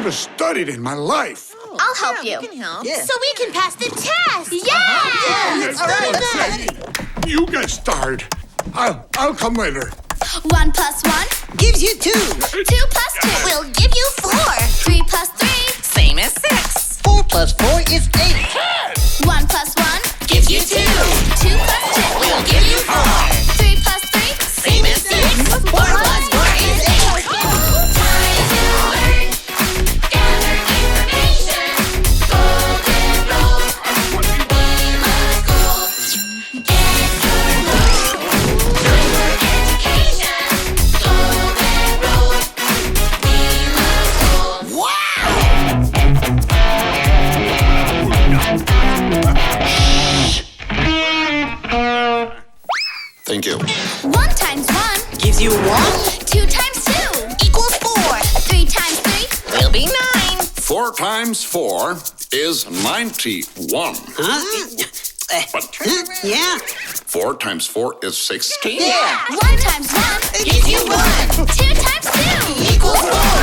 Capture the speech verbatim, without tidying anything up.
never studied in my life. I'll help yeah, you. We can help. Yeah. So we can pass the test. Yeah! Yeah, Yes, all right, that's let's it. You get started. I'll, I'll come later. One plus one, Gives you two. two plus two will give you four. Three plus three, Same as six. Four plus four is eight. one plus one, Gives you two. two plus two We'll give you four. Three plus three, Same as six. Four plus four is eight. Time to learn, gather information, golden rule. We must go. Get your rule, know your education. Golden rule. We must go. Thank you. one times one, Gives you one. two times two, Equals four. three times three, Will be nine. Four times four is ninety-one. Huh? Yeah. Four times four is sixteen. Yeah. one times one, Gives you one. two times two, Equals four.